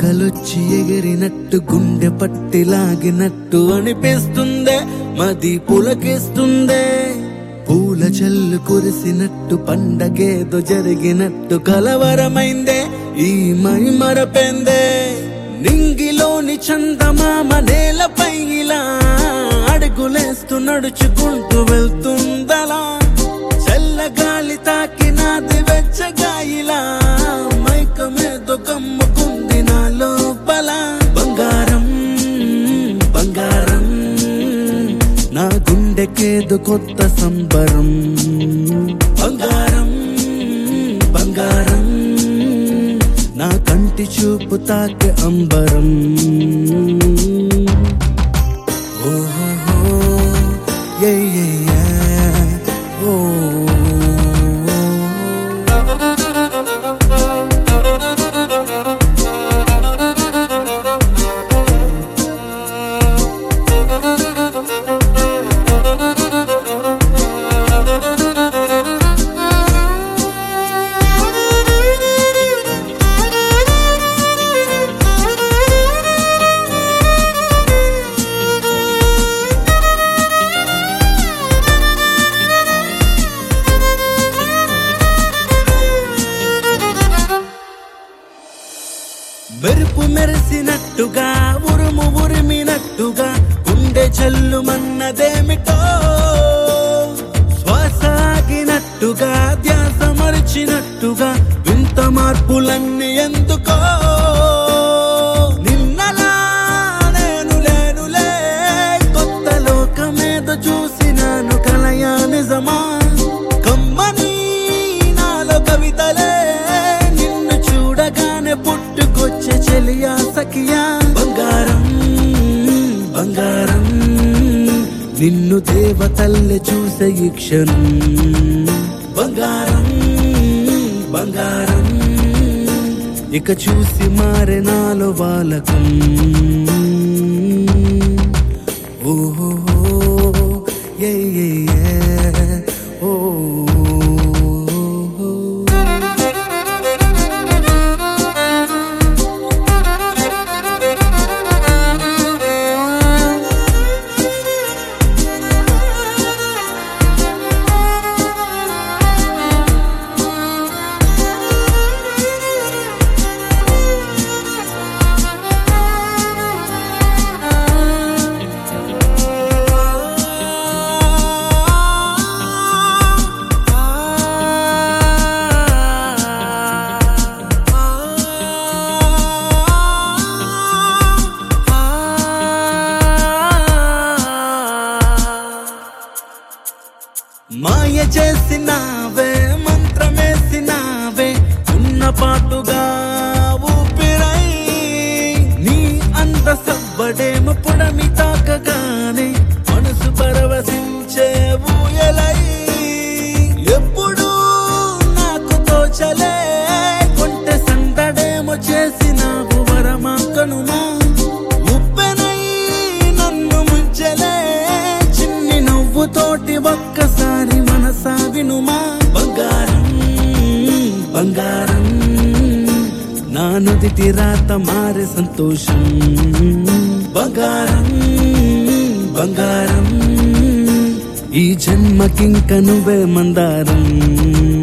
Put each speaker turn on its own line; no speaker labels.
రెక్కలొచ్చి ఎగిరినట్టు గుండె పట్టి లాగినట్టు అనిపిస్తుందే మది పులకిస్తుందే పూల జల్లు కురిసినట్టు పండగేదో జరిగినట్టు కలవరమైందే ఈ మైమరపెందే నింగిలోని చందమామ నేలపై ఇలా అడుగులేస్తూ నడుచుకుంటూ వెళ్తుందలా చల్లగాలి తాకినాది వెచ్చగా ఇలా మైకమేదో కమ్ముకుంది నా లోపల బంగారం బంగారం నా గుండెకేదో కొత్త సంబరం బంగారం బంగారం నా కంటి చూపు తాకే అంబరం ఓహో ఏ ఓ మెరుపు మెరిసినట్టుగా ఉరుము ఉరిమినట్టుగా గుండె చల్లుమన్నదేమిటో శ్వాస ఆగినట్టుగా ధ్యాస మరిచినట్టుగా వింత మార్పులన్నీ ఎందుకో నిన్నలా నేను లేనులే కొత్త లోకమేదో చూసినాను కలయా నిజమా కమ్మని నాలో కవితలే నిన్ను చూడగానే పుట్టుకొచ్చే చెలియా సఖియా బంగారం బంగారం నిన్ను దేవతల్లే చూసే ఈ క్షణం బంగారం బంగారం ఇక చూసి మారే నాలో బాలకం ఓహో ఏ ఓ మాయ చేసినావే మంత్రమేసినావే ఉన్న పాటుగా ఊపిరై నీ అంత సవ్వడేమ పుడమి తాకగానే మనసు పరవశించే ఊయలై ఎప్పుడు నాకు తోచలే కొంటె సందడేమో చేసినావు వరమా కనుమా ఉప్పెనై నన్ను ముంచెలే చిన్ని నవ్వుతోటి ఒక్కసారి మనసా వినుమా బంగారం బంగారం నా నుదిటి రాత మారే సంతోషం బంగారం బంగారం ఈ జన్మకింక నువ్వే మందారం